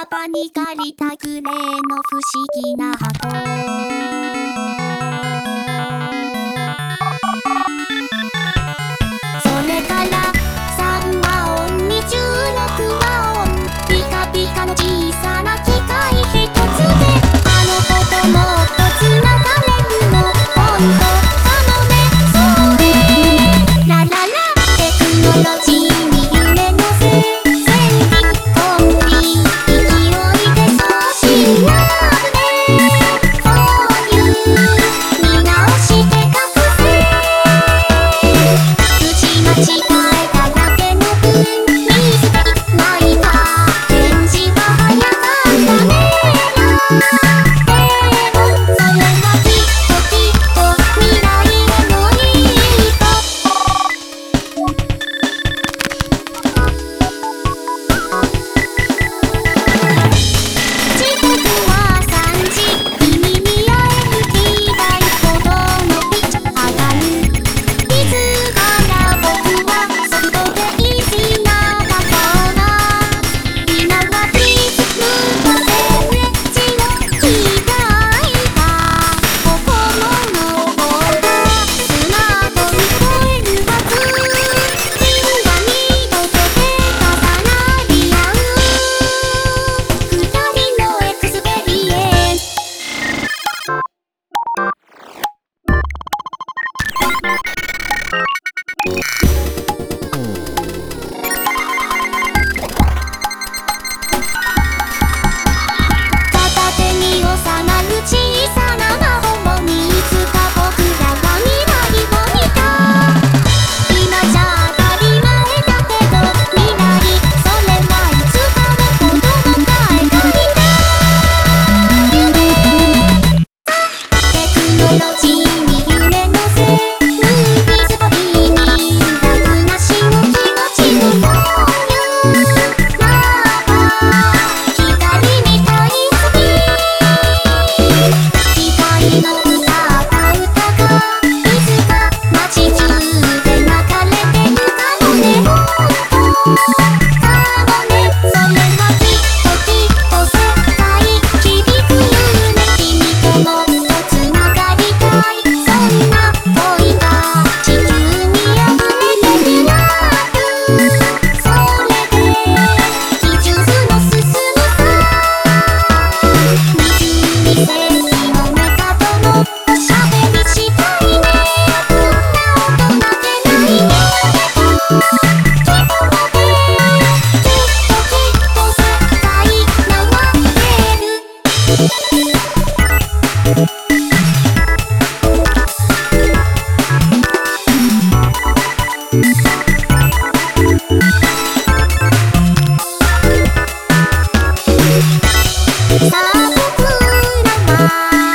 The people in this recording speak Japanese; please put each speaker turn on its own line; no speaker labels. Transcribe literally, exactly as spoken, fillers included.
パパに借りたグレーの不思議な箱。それからさんわ音にじゅうろくわ音、ピカピカの小さな機械ひとつであの子ともっとつながれるの。ほんとかもね、それラララテクノロジーに夢のせさあ僕らは